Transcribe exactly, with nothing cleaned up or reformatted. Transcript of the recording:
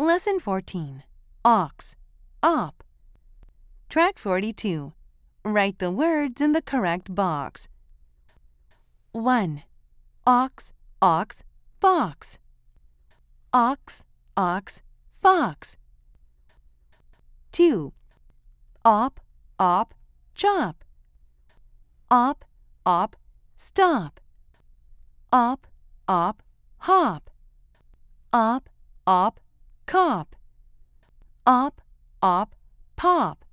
Lesson fourteen. Ox, op. Track forty-two. Write the words in the correct box. one. Ox, ox, box. Ox, ox, fox. two. Op, op, chop. Op, op, stop. Op, op, hop. Op, op, cop. Op, op, pop.